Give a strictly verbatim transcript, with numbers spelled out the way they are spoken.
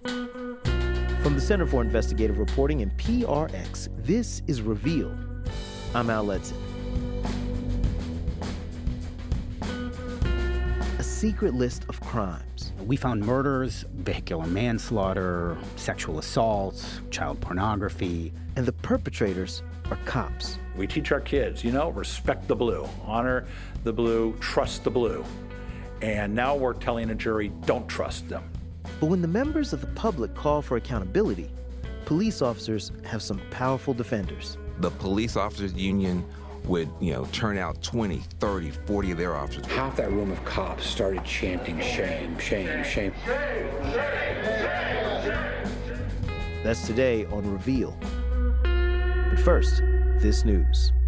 From the Center for Investigative Reporting and P R X, this is Reveal. I'm Al Letson. A secret list of crimes. We found murders, vehicular manslaughter, sexual assaults, child pornography. And the perpetrators are cops. We teach our kids, you know, respect the blue, honor the blue, trust the blue. And now we're telling a jury, don't trust them. But when the members of the public call for accountability, police officers have some powerful defenders. The police officers union would, you know, turn out twenty, thirty, forty of their officers. Half that room of cops started chanting shame, shame, shame. That's today on Reveal. But first, this news.